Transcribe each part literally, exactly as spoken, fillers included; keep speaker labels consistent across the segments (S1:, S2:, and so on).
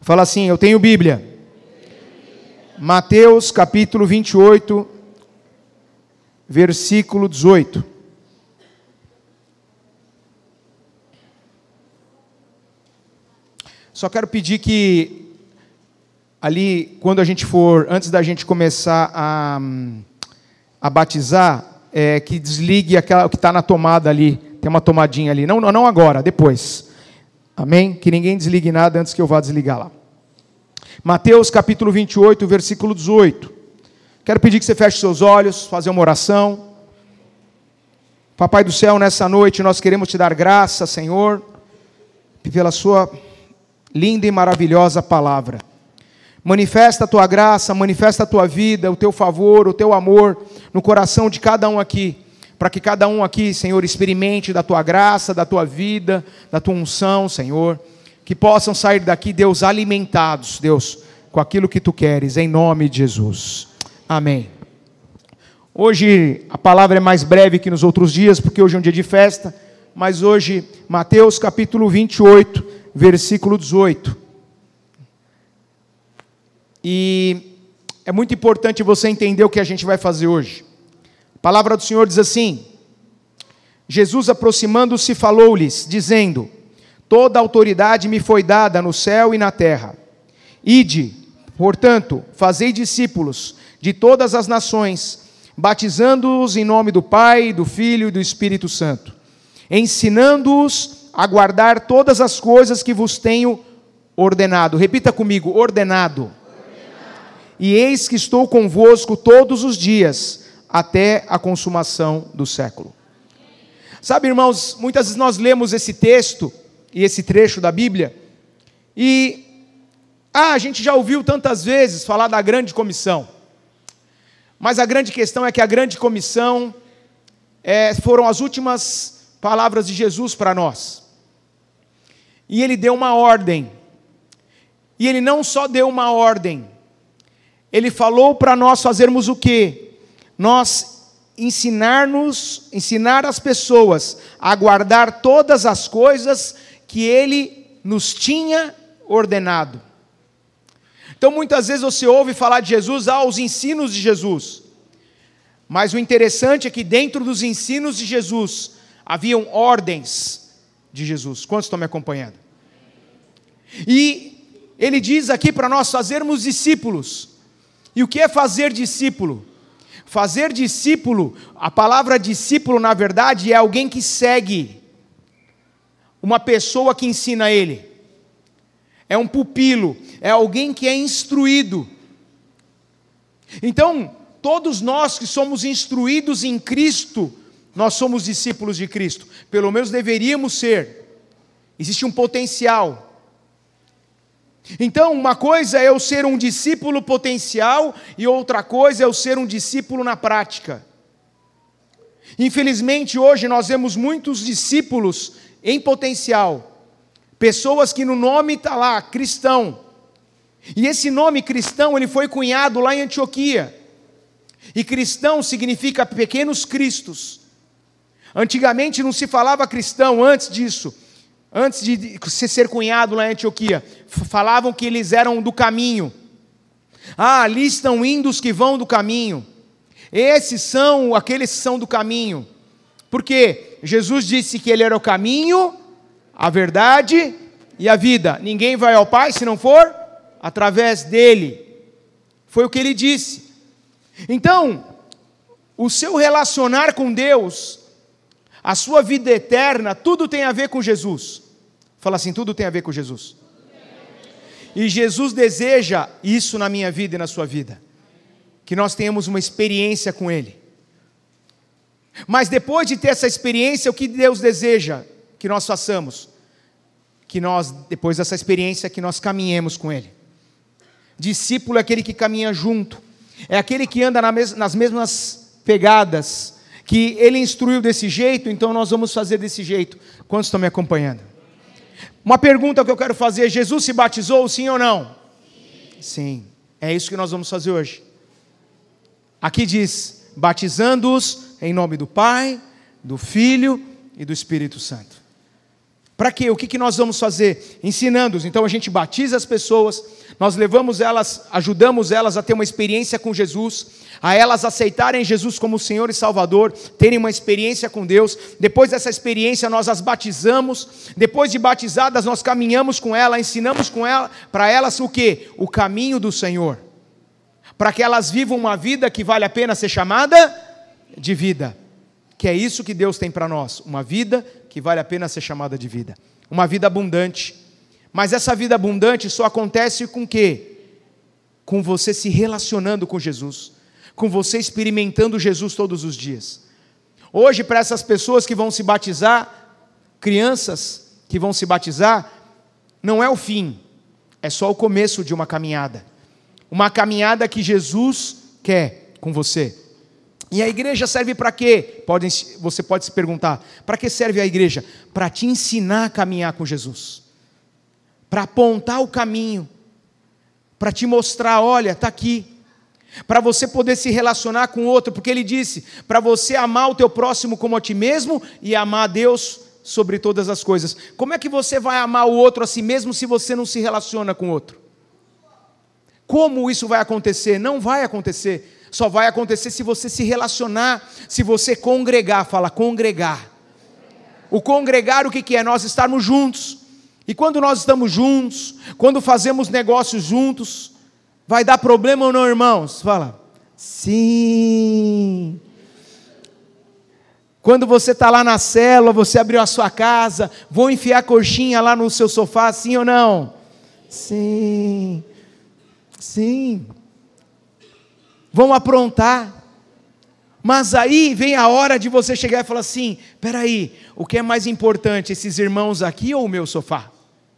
S1: Fala assim, eu tenho Bíblia. Mateus capítulo vinte e oito, versículo dezoito. Só quero pedir que ali, quando a gente for, antes da gente começar a, a batizar, é, que desligue aquela que está na tomada ali. Tem uma tomadinha ali. Não, não agora, depois. Amém? Que ninguém desligue nada antes que eu vá desligar lá. Mateus capítulo vinte e oito, versículo dezoito. Quero pedir que você feche seus olhos, fazer uma oração. Papai do céu, nessa noite nós queremos te dar graça, Senhor, pela sua linda e maravilhosa palavra. Manifesta a tua graça, manifesta a tua vida, o teu favor, o teu amor no coração de cada um aqui. Para que cada um aqui, Senhor, experimente da tua graça, da tua vida, da tua unção, Senhor. Que possam sair daqui, Deus, alimentados, Deus, com aquilo que tu queres, em nome de Jesus. Amém. Hoje a palavra é mais breve que nos outros dias, porque hoje é um dia de festa. Mas hoje, Mateus capítulo vinte e oito, versículo dezoito. E é muito importante você entender o que a gente vai fazer hoje. A palavra do Senhor diz assim: Jesus, aproximando-se, falou-lhes, dizendo: toda autoridade me foi dada no céu e na terra. Ide, portanto, fazei discípulos de todas as nações, batizando-os em nome do Pai, do Filho e do Espírito Santo, ensinando-os a guardar todas as coisas que vos tenho ordenado. Repita comigo, ordenado. ordenado. E eis que estou convosco todos os dias, até a consumação do século. Sabe, irmãos, muitas vezes nós lemos esse texto e esse trecho da Bíblia e ah, a gente já ouviu tantas vezes falar da grande comissão, mas a grande questão é que a grande comissão é, foram as últimas palavras de Jesus para nós, e ele deu uma ordem, e ele não só deu uma ordem, ele falou para nós fazermos o quê? Nós ensinar-nos, ensinar as pessoas a guardar todas as coisas que Ele nos tinha ordenado. Então, muitas vezes você ouve falar de Jesus, ah, os ensinos de Jesus. Mas o interessante é que dentro dos ensinos de Jesus, haviam ordens de Jesus. Quantos estão me acompanhando? E Ele diz aqui para nós fazermos discípulos. E o que é fazer discípulo? Fazer discípulo, a palavra discípulo, na verdade, é alguém que segue, uma pessoa que ensina ele, é um pupilo, é alguém que é instruído. Então, todos nós que somos instruídos em Cristo, nós somos discípulos de Cristo, pelo menos deveríamos ser, existe um potencial. Então, uma coisa é eu ser um discípulo potencial e outra coisa é eu ser um discípulo na prática. Infelizmente, hoje nós vemos muitos discípulos em potencial, pessoas que no nome está lá, cristão. E esse nome cristão, ele foi cunhado lá em Antioquia. E cristão significa pequenos cristos. Antigamente não se falava cristão antes disso. Antes de ser cunhado lá em Antioquia, falavam que eles eram do caminho. Ah, ali estão indo os que vão do caminho. Esses são aqueles que são do caminho. Porque Jesus disse que Ele era o caminho, a verdade e a vida. Ninguém vai ao Pai se não for através dEle. Foi o que Ele disse. Então, o seu relacionar com Deus, a sua vida eterna, tudo tem a ver com Jesus. Fala assim, tudo tem a ver com Jesus. E Jesus deseja isso na minha vida e na sua vida. Que nós tenhamos uma experiência com Ele. Mas depois de ter essa experiência, o que Deus deseja que nós façamos? Que nós, depois dessa experiência, que nós caminhemos com Ele. Discípulo é aquele que caminha junto. É aquele que anda nas mesmas pegadas. Que Ele instruiu desse jeito, então nós vamos fazer desse jeito. Quantos estão me acompanhando? Uma pergunta que eu quero fazer: Jesus se batizou, sim ou não? Sim. Sim, é isso que nós vamos fazer hoje. Aqui diz, batizando-os em nome do Pai, do Filho e do Espírito Santo. Para quê? O que, que nós vamos fazer? Ensinando-os. Então a gente batiza as pessoas, nós levamos elas, ajudamos elas a ter uma experiência com Jesus, a elas aceitarem Jesus como Senhor e Salvador, terem uma experiência com Deus. Depois dessa experiência nós as batizamos, depois de batizadas nós caminhamos com ela, ensinamos com ela, para elas o quê? O caminho do Senhor, para que elas vivam uma vida que vale a pena ser chamada de vida, que é isso que Deus tem para nós, uma vida que vale a pena ser chamada de vida, uma vida abundante. Mas essa vida abundante só acontece com o quê? Com você se relacionando com Jesus, com você experimentando Jesus todos os dias. Hoje, para essas pessoas que vão se batizar, crianças que vão se batizar, não é o fim, é só o começo de uma caminhada, uma caminhada que Jesus quer com você. E a igreja serve para quê? Pode, você pode se perguntar, para que serve a igreja? Para te ensinar a caminhar com Jesus, para apontar o caminho, para te mostrar, olha, está aqui, para você poder se relacionar com o outro, porque ele disse, para você amar o teu próximo como a ti mesmo, e amar a Deus sobre todas as coisas. Como é que você vai amar o outro a si mesmo, se você não se relaciona com o outro? Como isso vai acontecer? Não vai acontecer. Só vai acontecer se você se relacionar, se você congregar. Fala, congregar. O congregar, o que que é? Nós estarmos juntos. E quando nós estamos juntos, quando fazemos negócios juntos, vai dar problema ou não, irmãos? Fala, sim. Quando você está lá na célula, você abriu a sua casa, vou enfiar a coxinha lá no seu sofá, sim ou não? Sim. Sim. Vão aprontar, mas aí vem a hora de você chegar e falar assim, espera aí, o que é mais importante, esses irmãos aqui ou o meu sofá?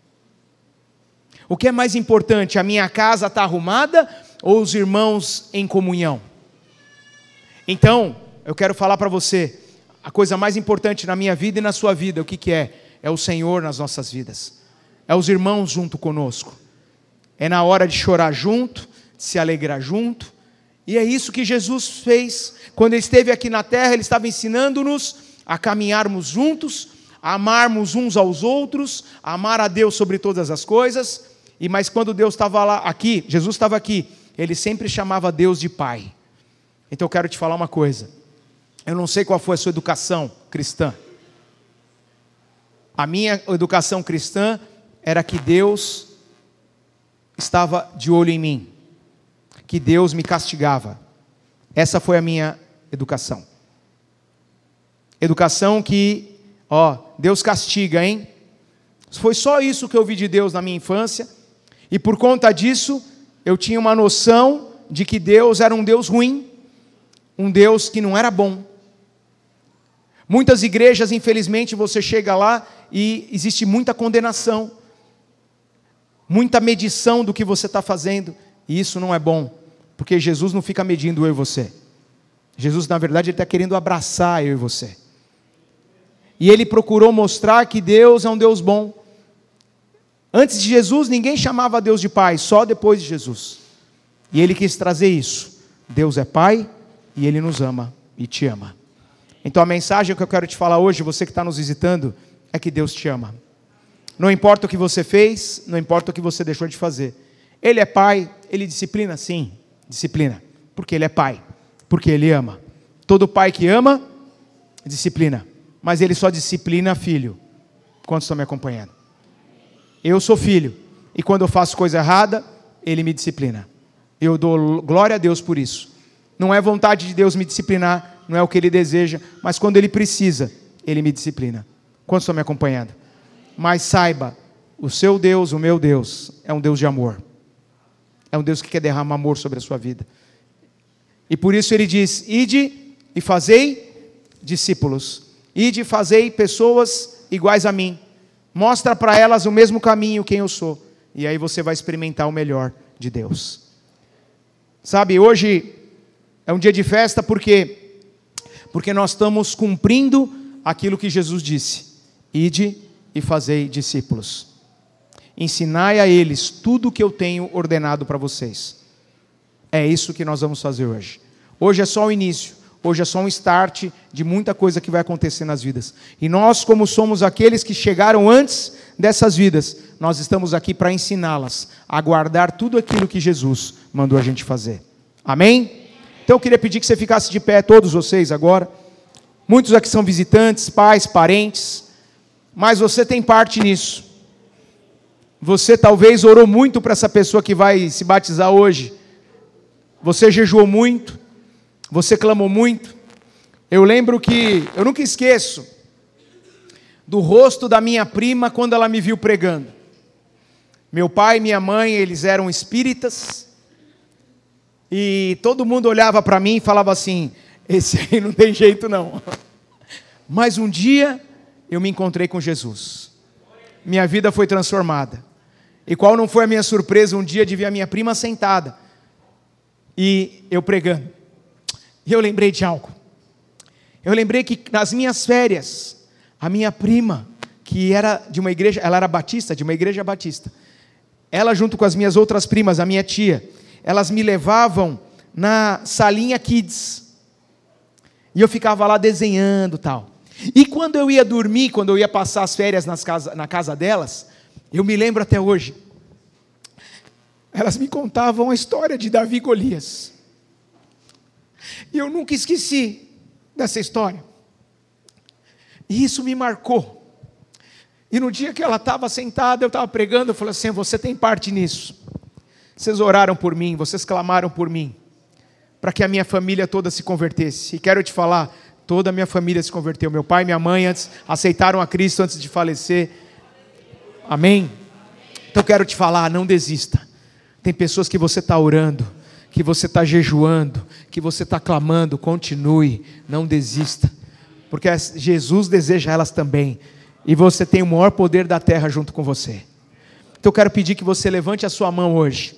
S1: O que é mais importante, a minha casa está arrumada ou os irmãos em comunhão? Então, eu quero falar para você, a coisa mais importante na minha vida e na sua vida, o que que é? É o Senhor nas nossas vidas, é os irmãos junto conosco, é na hora de chorar junto, de se alegrar junto. E é isso que Jesus fez, quando Ele esteve aqui na terra, Ele estava ensinando-nos a caminharmos juntos, a amarmos uns aos outros, a amar a Deus sobre todas as coisas. E mas quando Deus estava lá, aqui, Jesus estava aqui, Ele sempre chamava Deus de Pai. Então eu quero te falar uma coisa, eu não sei qual foi a sua educação cristã. A minha educação cristã era que Deus estava de olho em mim, que Deus me castigava. Essa foi a minha educação. Educação que, ó, Deus castiga, hein? Foi só isso que eu ouvi de Deus na minha infância, e por conta disso, eu tinha uma noção de que Deus era um Deus ruim, um Deus que não era bom. Muitas igrejas, infelizmente, você chega lá e existe muita condenação, muita medição do que você está fazendo, e isso não é bom. Porque Jesus não fica medindo eu e você. Jesus, na verdade, Ele está querendo abraçar eu e você. E Ele procurou mostrar que Deus é um Deus bom. Antes de Jesus, ninguém chamava Deus de Pai, só depois de Jesus. E Ele quis trazer isso. Deus é Pai e Ele nos ama e te ama. Então a mensagem que eu quero te falar hoje, você que está nos visitando, é que Deus te ama. Não importa o que você fez, não importa o que você deixou de fazer. Ele é Pai, Ele disciplina, sim. Disciplina, porque Ele é Pai, porque Ele ama. Todo pai que ama, disciplina, mas Ele só disciplina filho. Quantos estão me acompanhando? Eu sou filho, e quando eu faço coisa errada, Ele me disciplina. Eu dou glória a Deus por isso. Não é vontade de Deus me disciplinar, não é o que Ele deseja, mas quando Ele precisa, Ele me disciplina. Quantos estão me acompanhando? Mas saiba, o seu Deus, o meu Deus, é um Deus de amor. É um Deus que quer derramar amor sobre a sua vida. E por isso Ele diz, ide e fazei discípulos. Ide e fazei pessoas iguais a mim. Mostra para elas o mesmo caminho quem eu sou. E aí você vai experimentar o melhor de Deus. Sabe, hoje é um dia de festa porque, porque nós estamos cumprindo aquilo que Jesus disse. Ide e fazei discípulos. Ensinai a eles tudo o que eu tenho ordenado para vocês. É isso que nós vamos fazer hoje. Hoje é só o início. Hoje é só um start de muita coisa que vai acontecer nas vidas. E nós, como somos aqueles que chegaram antes dessas vidas, nós estamos aqui para ensiná-las a guardar tudo aquilo que Jesus mandou a gente fazer. Amém? Então eu queria pedir que você ficasse de pé, todos vocês agora. Muitos aqui são visitantes, pais, parentes, mas você tem parte nisso. Você talvez orou muito para essa pessoa que vai se batizar hoje. Você jejuou muito. Você clamou muito. Eu lembro que, eu nunca esqueço do rosto da minha prima quando ela me viu pregando. Meu pai e minha mãe, eles eram espíritas. E todo mundo olhava para mim e falava assim, esse aí não tem jeito não. Mas um dia eu me encontrei com Jesus. Minha vida foi transformada. E qual não foi a minha surpresa um dia de ver a minha prima sentada e eu pregando. E eu lembrei de algo. Eu lembrei que nas minhas férias, a minha prima, que era de uma igreja, ela era batista, de uma igreja batista, ela junto com as minhas outras primas, a minha tia, elas me levavam na salinha Kids. E eu ficava lá desenhando e tal. E quando eu ia dormir, quando eu ia passar as férias nas casa, na casa delas, eu me lembro até hoje, elas me contavam a história de Davi e Golias. E eu nunca esqueci dessa história. E isso me marcou. E no dia que ela estava sentada, eu estava pregando, eu falei assim, você tem parte nisso. Vocês oraram por mim, vocês clamaram por mim, para que a minha família toda se convertesse. E quero te falar, toda a minha família se converteu. Meu pai e minha mãe antes aceitaram a Cristo antes de falecer. Amém? Então quero te falar, não desista. Tem pessoas que você está orando, que você está jejuando, que você está clamando, continue, não desista, porque Jesus deseja elas também, e você tem o maior poder da terra junto com você. Então eu quero pedir que você levante a sua mão hoje,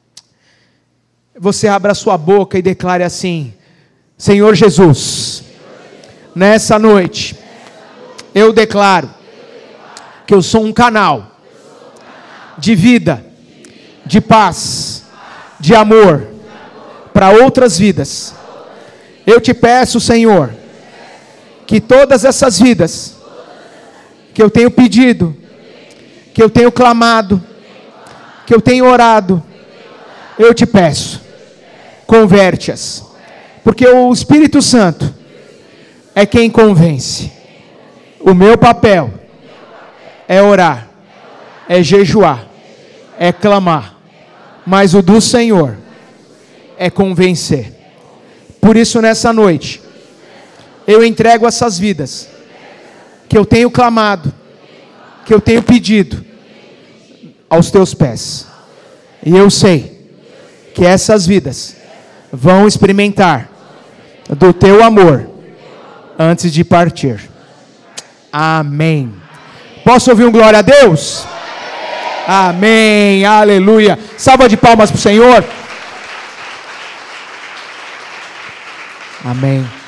S1: você abra a sua boca e declare assim, Senhor Jesus, nessa noite, eu declaro que eu sou um canal de vida, de paz, de amor, para outras vidas. Eu te peço, Senhor, que todas essas vidas que eu tenho pedido, que eu tenho clamado, que eu tenho orado, eu te peço, converte-as, porque o Espírito Santo é quem convence. O meu papel é orar, é jejuar, é clamar, mas o do Senhor é convencer. Por isso nessa noite, eu entrego essas vidas, que eu tenho clamado, que eu tenho pedido, aos teus pés. E eu sei, que essas vidas, vão experimentar, do teu amor, antes de partir. Amém. Posso ouvir um glória a Deus? Amém, aleluia. Salva de palmas para o Senhor. Amém.